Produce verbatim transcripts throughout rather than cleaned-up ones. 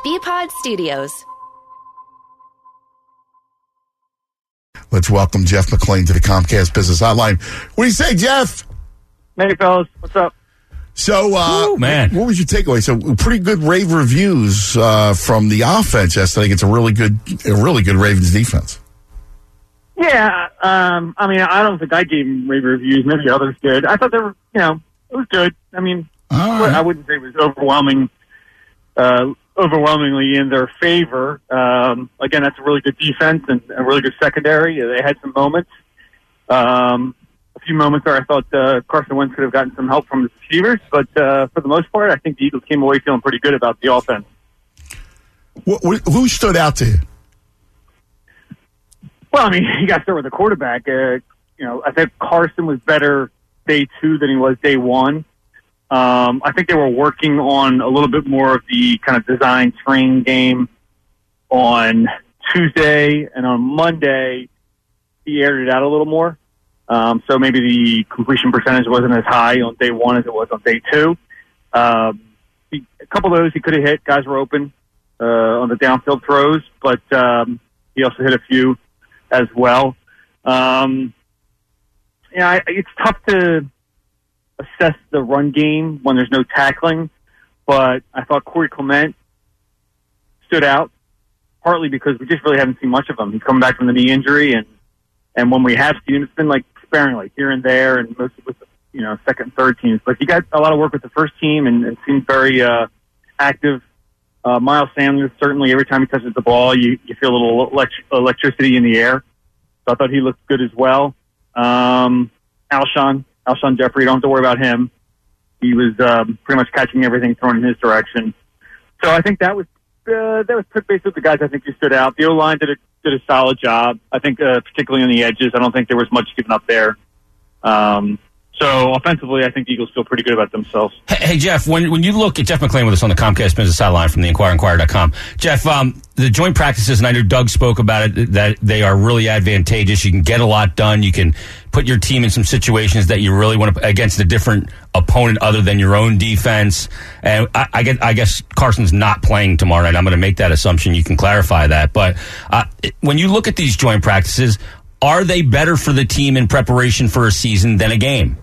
B-Pod Studios. Let's welcome Jeff McLean to the Comcast Business Hotline. What do you say, Jeff? Hey, fellas. What's up? So, uh, Ooh, man. what was your takeaway? So, pretty good rave reviews uh, from the offense yesterday. It's a really good, a really good Ravens defense. Yeah, um, I mean, I don't think I gave them rave reviews. Maybe others did. I thought they were, you know, it was good. I mean, right. I wouldn't say it was overwhelming, uh, overwhelmingly in their favor. Um, again, that's a really good defense and a really good secondary. They had some moments. Um, a few moments where I thought uh, Carson Wentz could have gotten some help from his receivers, but uh, for the most part, I think the Eagles came away feeling pretty good about the offense. What, what, who stood out to you? Well, I mean, you got to start with the quarterback. Uh, you know, I think Carson was better day two than he was day one. Um, I think they were working on a little bit more of the kind of design screen game on Tuesday, and on Monday he aired it out a little more. Um, so maybe the completion percentage wasn't as high on day one as it was on day two. Um, he, a couple of those he could have hit. Guys were open uh, on the downfield throws, but um, he also hit a few as well. Um, yeah, I, it's tough to assess the run game when there's no tackling, but I thought Corey Clement stood out, partly because we just really haven't seen much of him. He's coming back from the knee injury, and, and when we have seen him, it's been like sparingly here and there, and mostly with the, you know, second and third teams. But he got a lot of work with the first team and, and seemed very uh, active. Uh, Miles Sanders, certainly every time he touches the ball, you, you feel a little elect- electricity in the air. So I thought he looked good as well. Um, Alshon, Alshon Jeffrey, don't have to worry about him. He was um, pretty much catching everything thrown in his direction. So I think that was uh, that was basically the guys I think who stood out. The O-line did a, did a solid job. I think uh, particularly on the edges. I don't think there was much given up there. Um, So offensively, I think the Eagles feel pretty good about themselves. Hey, hey, Jeff, when when you look at Jeff McLean with us on the Comcast Business Sideline from the Inquirer Inquirer dot com, Jeff, um, the joint practices, and I know Doug spoke about it, that they are really advantageous. You can get a lot done. You can put your team in some situations that you really want to against a different opponent other than your own defense. And I, I, get, I guess Carson's not playing tomorrow night. I'm going to make that assumption. You can clarify that. But uh, when you look at these joint practices, are they better for the team in preparation for a season than a game?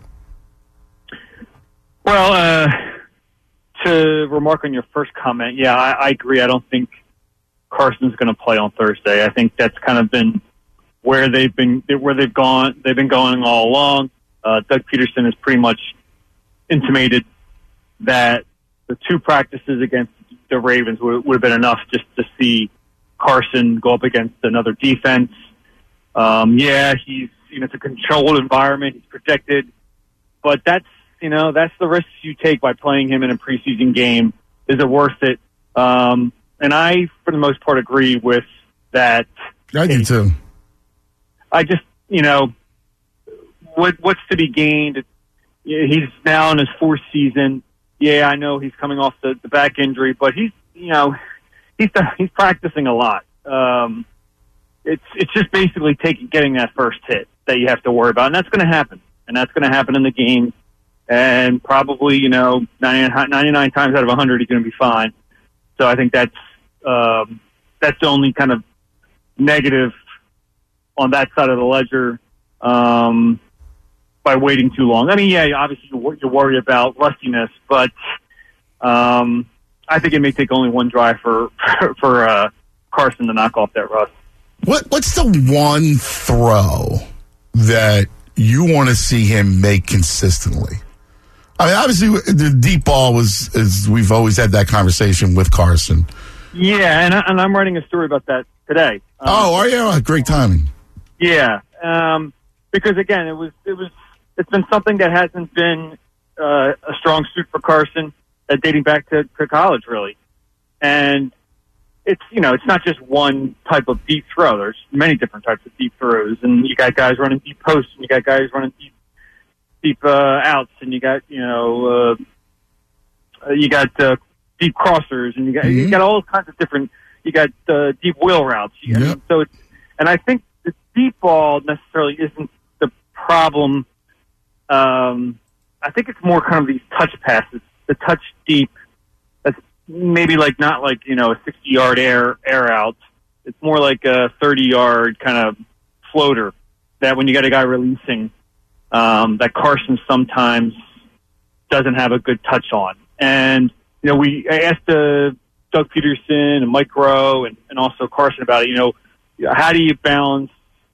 Well, uh, to remark on your first comment, yeah, I, I agree. I don't think Carson's going to play on Thursday. I think that's kind of been where they've been, where they've gone. They've been going all along. Uh, Doug Peterson has pretty much intimated that the two practices against the Ravens would, would have been enough just to see Carson go up against another defense. Um, yeah, he's, you know, it's a controlled environment. He's protected, but that's, you know, that's the risks you take by playing him in a preseason game. Is it worth it? Um, and I, for the most part, agree with that. I do too. I just, you know, what what's to be gained? He's now in his fourth season. Yeah, I know he's coming off the, the back injury, but he's, you know, he's he's practicing a lot. Um, it's it's just basically taking getting that first hit that you have to worry about, and that's going to happen, and that's going to happen in the game. And probably, you know, ninety-nine times out of one hundred, he's going to be fine. So I think that's um, that's the only kind of negative on that side of the ledger um, by waiting too long. I mean, yeah, obviously you, you worry about rustiness, but um, I think it may take only one drive for for uh, Carson to knock off that rust. What What's the one throw that you want to see him make consistently? I mean, obviously, the deep ball was, is, we've always had that conversation with Carson. Yeah, and, I, and I'm writing a story about that today. Um, oh, are you? Oh, great timing. Yeah, um, because again, it was it was it's been something that hasn't been uh, a strong suit for Carson, uh, dating back to, to college, really. And it's you know it's not just one type of deep throw. There's many different types of deep throws, and you got guys running deep posts, and you got guys running deep. deep uh, outs, and you got you know uh, you got uh, deep crossers, and you got mm-hmm. you got all kinds of different. You got uh, deep wheel routes. You got, yep. So it's and I think the deep ball necessarily isn't the problem. Um, I think it's more kind of these touch passes, the touch deep. That's maybe like not like, you know, a sixty-yard air air out. It's more like a thirty-yard kind of floater that when you got a guy releasing, um, that Carson sometimes doesn't have a good touch on. And, you know, we I asked uh, Doug Peterson and Mike Rowe and, and also Carson about it. You know, how do you balance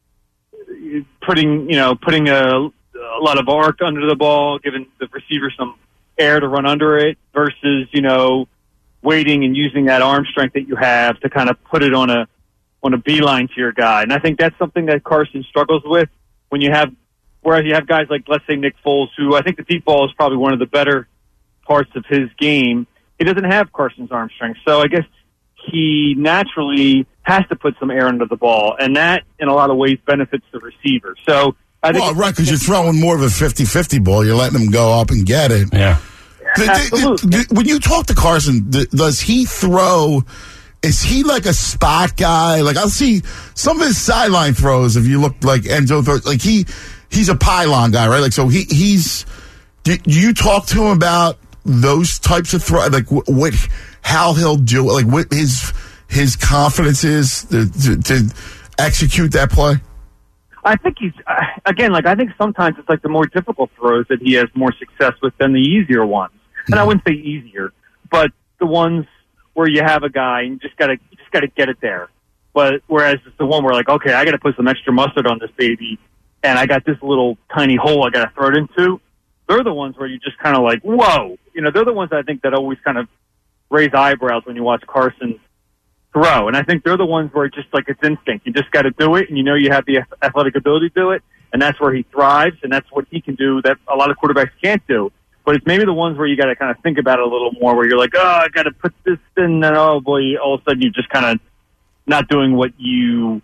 putting, you know, putting a, a lot of arc under the ball, giving the receiver some air to run under it versus, you know, waiting and using that arm strength that you have to kind of put it on a on a beeline to your guy. And I think that's something that Carson struggles with when you have, whereas you have guys like, let's say, Nick Foles, who I think the deep ball is probably one of the better parts of his game. He doesn't have Carson's arm strength. So I guess he naturally has to put some air under the ball, and that, in a lot of ways, benefits the receiver. So I think... Well, right, because you're throwing more of a fifty-fifty ball. You're letting him go up and get it. Yeah. The, the, the, when you talk to Carson, the, does he throw... Is he like a spot guy? Like, I'll see some of his sideline throws, if you look like Enzo throws, like he he's a pylon guy, right? Like, so he he's... Do, do you talk to him about those types of throws? Like, what, what how he'll do, like, what his his confidence is to, to, to execute that play? I think he's, again, like, I think sometimes it's like the more difficult throws that he has more success with than the easier ones. And mm-hmm. I wouldn't say easier, but the ones where you have a guy and you just gotta, you just gotta get it there. But whereas it's the one where, like, okay, I gotta put some extra mustard on this baby, and I got this little tiny hole I gotta throw it into. They're the ones where you just kind of like, whoa. You know, they're the ones I think that always kind of raise eyebrows when you watch Carson throw. And I think they're the ones where it's just like it's instinct. You just got to do it, and you know you have the athletic ability to do it, and that's where he thrives, and that's what he can do that a lot of quarterbacks can't do. But it's maybe the ones where you got to kind of think about it a little more, where you're like, oh, I got to put this in, and oh boy, all of a sudden you're just kind of not doing what you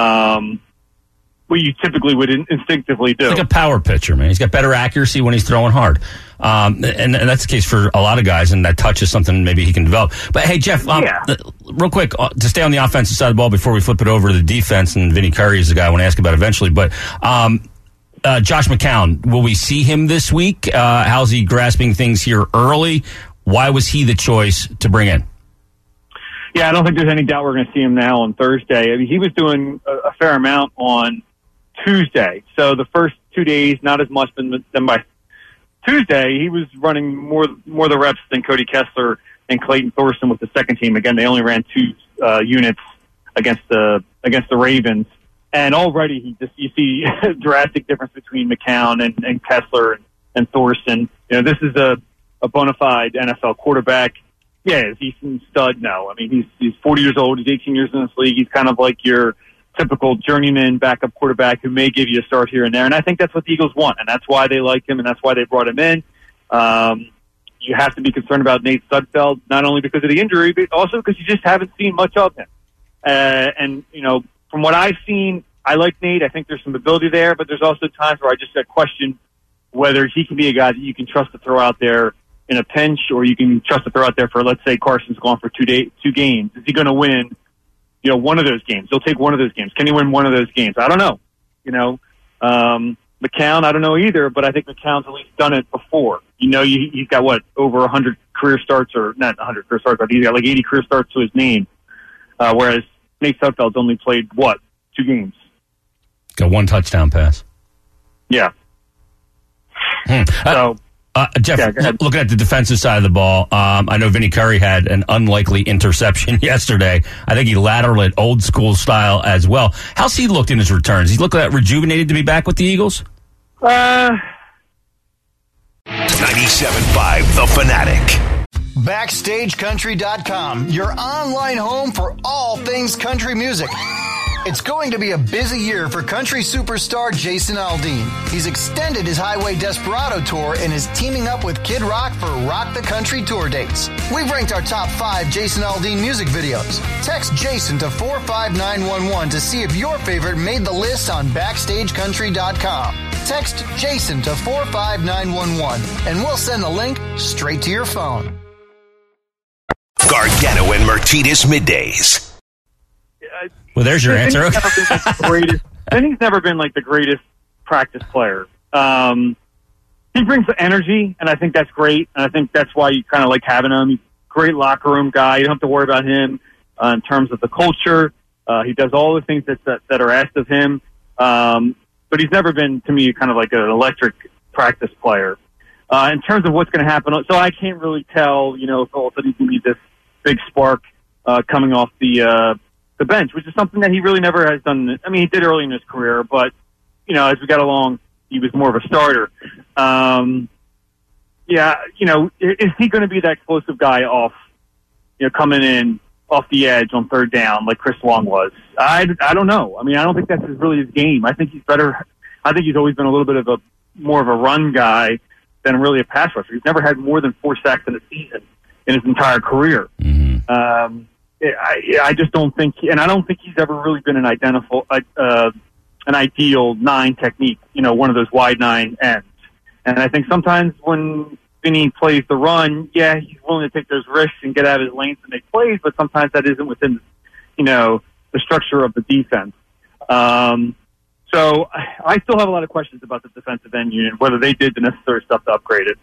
um, what you typically would in- instinctively do. It's like a power pitcher, man. He's got better accuracy when he's throwing hard. Um, and, and that's the case for a lot of guys, and that touch is something maybe he can develop. But, hey, Jeff, um, yeah. real quick, uh, to stay on the offensive side of the ball before we flip it over to the defense, and Vinny Curry is the guy I want to ask about eventually. But um, uh, Josh McCown, will we see him this week? Uh, how's he grasping things here early? Why was he the choice to bring in? Yeah, I don't think there's any doubt we're going to see him now on Thursday. I mean, he was doing a, a fair amount on Tuesday. So the first two days, not as much than, than by Tuesday, he was running more more the reps than Cody Kessler and Clayton Thorson with the second team. Again, they only ran two uh, units against the against the Ravens, and already he just you see a drastic difference between McCown and, and Kessler and, and Thorson. You know, this is a, a bona fide N F L quarterback. Yeah, is he some stud? No. I mean, he's he's forty years old. He's eighteen years in this league. He's kind of like your typical journeyman backup quarterback who may give you a start here and there. And I think that's what the Eagles want, and that's why they like him, and that's why they brought him in. Um, you have to be concerned about Nate Sudfeld, not only because of the injury, but also because you just haven't seen much of him. Uh, and, you know, from what I've seen, I like Nate. I think there's some ability there, but there's also times where I just question whether he can be a guy that you can trust to throw out there in a pinch, or you can trust to throw out there for, let's say, Carson's gone for two day, two games. Is he going to win You know, one of those games? He'll take one of those games. Can he win one of those games? I don't know. You know, um, McCown, I don't know either, but I think McCown's at least done it before. You know, he, he's got, what, over one hundred career starts, or not one hundred career starts, but he's got like eighty career starts to his name, uh, whereas Nate Sudfeld's only played, what, two games? Got one touchdown pass. Yeah. Hmm. So... Uh, Jeff, yeah, looking at the defensive side of the ball, um, I know Vinny Curry had an unlikely interception yesterday. I think he lateraled it old school style as well. How's he looked in his returns? He looked that rejuvenated to be back with the Eagles? Uh, ninety-seven point five The Fanatic. Backstage Country dot com, your online home for all things country music. It's going to be a busy year for country superstar Jason Aldean. He's extended his Highway Desperado tour and is teaming up with Kid Rock for Rock the Country tour dates. We've ranked our top five Jason Aldean music videos. Text Jason to four five nine one one to see if your favorite made the list on Backstage Country dot com. Text Jason to four five nine one one and we'll send the link straight to your phone. Gargano and Martinez Middays. Well, there's your Vinny's answer. Never been like the greatest, Vinny's never been like the greatest practice player. Um, he brings the energy, and I think that's great. And I think that's why you kind of like having him. He's great locker room guy. You don't have to worry about him uh, in terms of the culture. Uh, he does all the things that, that, that are asked of him. Um, but he's never been, to me, kind of like an electric practice player. Uh, in terms of what's going to happen, so I can't really tell, you know, if all of a sudden he's going to be this big spark uh, coming off the uh, the bench, which is something that he really never has done. I mean, he did early in his career, but, you know, as we got along, he was more of a starter. Um, yeah, you know, is he going to be that explosive guy off, you know, coming in off the edge on third down like Chris Long was? I, I don't know. I mean, I don't think that's really his game. I think he's better. I think he's always been a little bit of a more of a run guy than really a pass rusher. He's never had more than four sacks in a season in his entire career. Mm-hmm. Um, I, I just don't think, and I don't think he's ever really been an identical, uh, an ideal nine technique. You know, one of those wide nine ends. And I think sometimes when Vinny plays the run, yeah, he's willing to take those risks and get out of his lanes and make plays, but sometimes that isn't within, you know, the structure of the defense. Um, so I still have a lot of questions about the defensive end unit, whether they did the necessary stuff to upgrade it.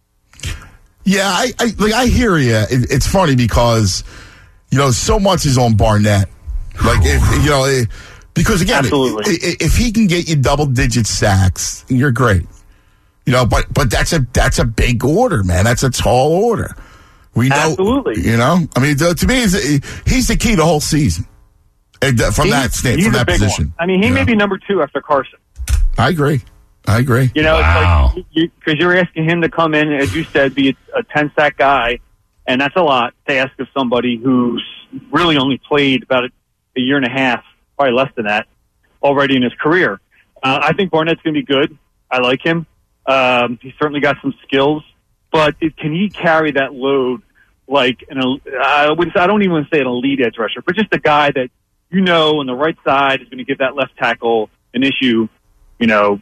Yeah, I, I like I hear you. It, it's funny because, you know, so much is on Barnett. Like, if, you know, it, because again, Absolutely. If, if he can get you double digit sacks, you're great. You know, but but that's a that's a big order, man. That's a tall order. We know, Absolutely. You know, I mean, to, to me, he's the key the whole season. From he's, that stand, he's from that big position. One. I mean, he may know? be number two after Carson. I agree. I agree. You know, wow. it's like because you, you're asking him to come in, as you said, be a, a ten sack guy, and that's a lot to ask of somebody who's really only played about a, a year and a half, probably less than that, already in his career. Uh, I think Barnett's going to be good. I like him. Um, he's certainly got some skills, but it, can he carry that load like an? I wouldn't. I don't even want to say an elite edge rusher, but just a guy that you know on the right side is going to give that left tackle an issue. You know,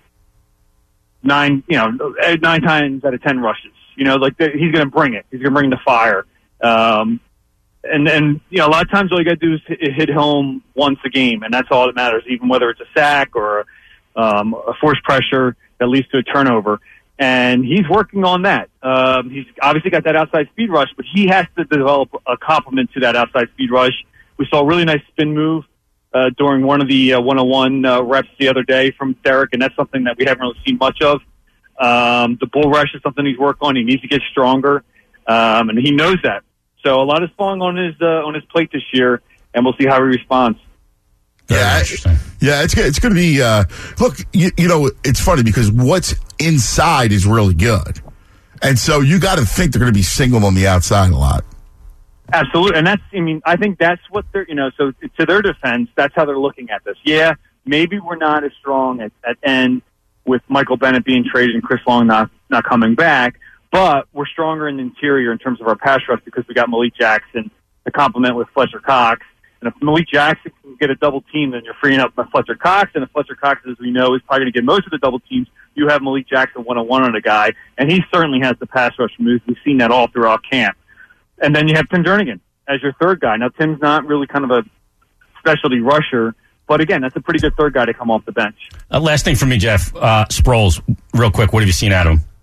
nine. You know, nine times out of ten rushes. You know, like the, he's going to bring it. He's going to bring the fire. Um, and and you know, a lot of times all you got to do is hit, hit home once a game, and that's all that matters. Even whether it's a sack or um, a forced pressure that leads to a turnover. And he's working on that. Um, he's obviously got that outside speed rush, but he has to develop a complement to that outside speed rush. We saw a really nice spin move uh, during one of the uh, one-on-one uh, reps the other day from Derek, and that's something that we haven't really seen much of. Um, the bull rush is something he's working on. He needs to get stronger, um, and he knows that. So a lot is falling on his uh, on his plate this year, and we'll see how he responds. Yeah, interesting. Yeah, it's it's going to be. Uh, look, you, you know, it's funny because what's inside is really good, and so you got to think they're going to be singled on the outside a lot. Absolutely, and that's. I mean, I think that's what they're. You know, so to their defense, that's how they're looking at this. Yeah, maybe we're not as strong at, at end with Michael Bennett being traded and Chris Long not not coming back, but we're stronger in the interior in terms of our pass rush because we got Malik Jackson to complement with Fletcher Cox. And if Malik Jackson can get a double team, then you're freeing up Fletcher Cox. And if Fletcher Cox, as we know, is probably going to get most of the double teams, you have Malik Jackson one-on-one on a guy. And he certainly has the pass rush moves. We've seen that all throughout camp. And then you have Tim Jernigan as your third guy. Now, Tim's not really kind of a specialty rusher. But again, that's a pretty good third guy to come off the bench. Uh, last thing for me, Jeff. Uh, Sproles, real quick, what have you seen out of him?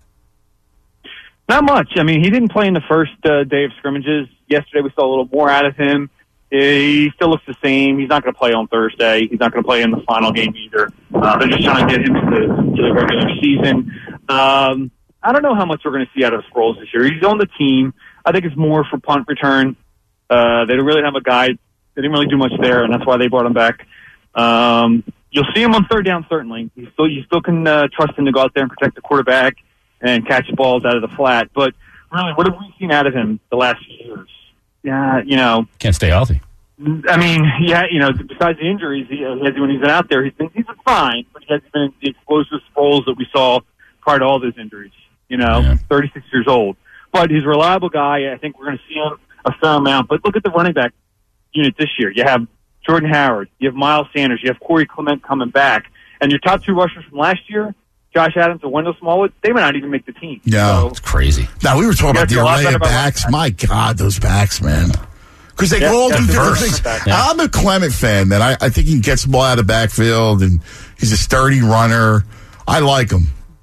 Not much. I mean, he didn't play in the first uh, day of scrimmages. Yesterday we saw a little more out of him. He still looks the same. He's not going to play on Thursday. He's not going to play in the final game either. Uh, they're just trying to get him to the, to the regular season. Um, I don't know how much we're going to see out of Sproles this year. He's on the team. I think it's more for punt return. Uh, they don't really have a guy. They didn't really do much there, and that's why they brought him back. Um, you'll see him on third down, certainly. You still, you still can uh, trust him to go out there and protect the quarterback and catch balls out of the flat. But really, what have we seen out of him the last few years? Yeah, you know, can't stay healthy. I mean, yeah, you know, besides the injuries, he, when he's been out there, he's been he's been fine, but he hasn't been the explosive Sproles that we saw prior to all those injuries. You know, yeah. thirty-six years old, but he's a reliable guy. I think we're going to see him a fair amount. But look at the running back unit this year. You have Jordan Howard, you have Miles Sanders, you have Corey Clement coming back, and your top two rushers from last year, Josh Adams and Wendell Smallwood, they might not even make the team. Yeah, so, it's crazy. Now, we were talking about the array of backs. Back. My God, those backs, man. Because they yeah, can all do different diverse. things. Yeah. I'm a Clement fan, man. I, I think he gets the ball out of the backfield, and he's a sturdy runner. I like him.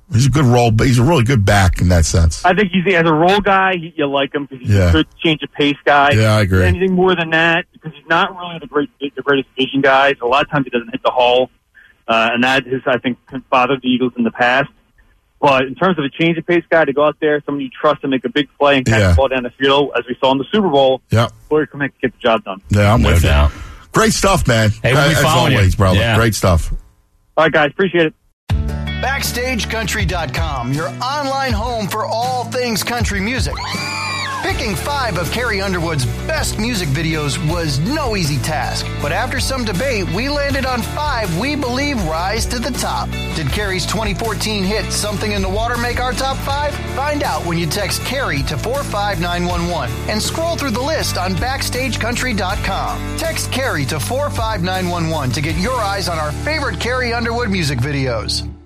He's a good role, but he's a really good back in that sense. I think he's as a role guy, he, you like him because he's Yeah. a good change of pace guy. Yeah, I agree. Anything more than that, because he's not really the great, the greatest vision guy. So a lot of times he doesn't hit the hole, uh, and that has, I think, bothered the Eagles in the past. But in terms of a change of pace guy to go out there, someone you trust to make a big play and catch Yeah. the ball down the field, as we saw in the Super Bowl, Yeah, Boyer Clement can get the job done. yeah, I'm No with doubt. you. Great stuff, man. Hey, we'll be As following you. always, brother. Yeah. Great stuff. All right, guys, appreciate it. Backstage Country dot com, your online home for all things country music. Picking five of Carrie Underwood's best music videos was no easy task, but after some debate, we landed on five we believe rise to the top. Did Carrie's twenty fourteen hit Something in the Water make our top five? Find out when you text Carrie to four five nine one one and scroll through the list on Backstage Country dot com. Text Carrie to four five nine one one to get your eyes on our favorite Carrie Underwood music videos.